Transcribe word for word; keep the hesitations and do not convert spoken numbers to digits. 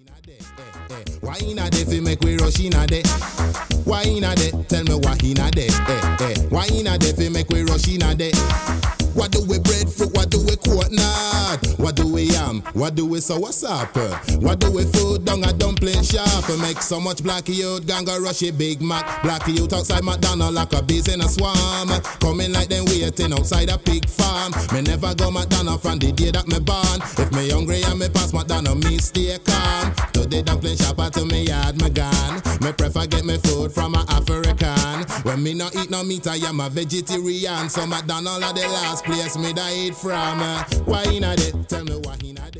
Why inna de fi make we rush inna de? Why inna de? Tell me why inna de? Eh, eh. Why inna de fi make we rush inna de? What do we breadfruit? What do we coconut? What do we yam? What do we sour sap? What do we food down a dumpling shop? Make so much black youth ganga rush a Big Mac. Black youth outside McDonald's like a bees in a swarm. Coming like them waiting outside a pig farm. Me never go McDonald's from the day that me born. If me hungry and me pass McDonald's, me stay calm. To the dumpling shop or to me yard me gone. Me prefer get me food from a African. When me not eat no meat, I am a vegetarian. So McDonald's are the last place me da eat from. Why inna de? Tell me why inna de?